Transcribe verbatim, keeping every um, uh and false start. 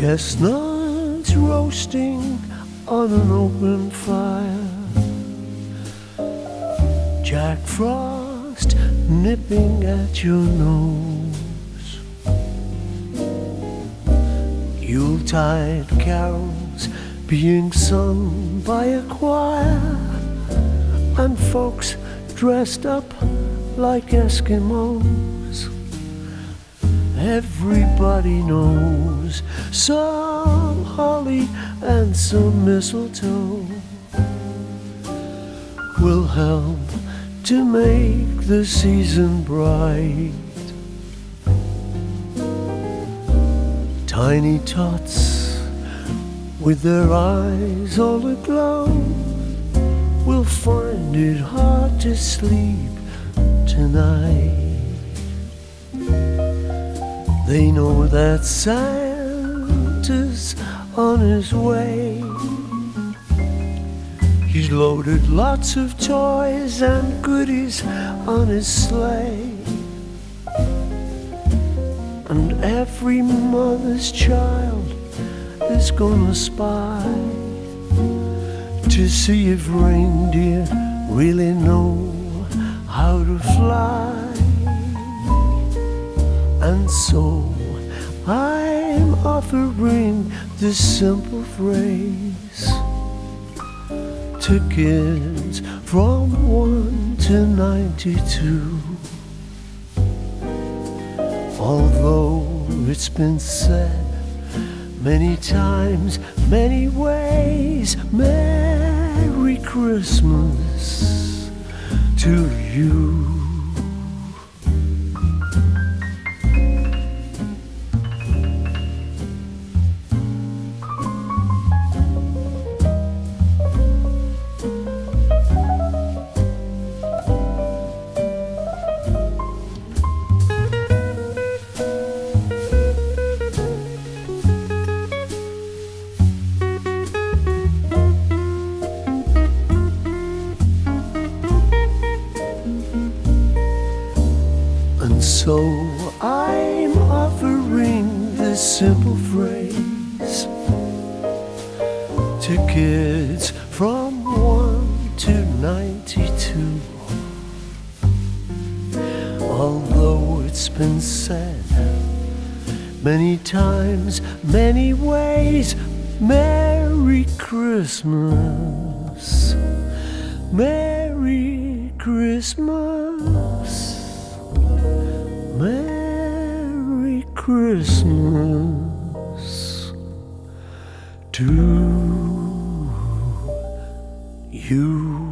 Chestnuts roasting on an open fire, Jack Frost nipping at your nose, Yuletide carols being sung by a choir, and folks dressed up like Eskimos. Everybody knows some holly and some mistletoe will help to make the season bright. Tiny tots with their eyes all aglow will find it hard to sleep tonight. They know that Santa's on his way. He's loaded lots of toys and goodies on his sleigh, and every mother's child is gonna spy to see if reindeer really know how to fly. And so I'm offering this simple phrase to kids from one to ninety-two. Although it's been said many times, many ways, Merry Christmas to you. And so I'm offering this simple phrase to kids from one to ninety-two. Although it's been said many times, many ways, Merry Christmas, Merry Christmas, Merry Christmas to you.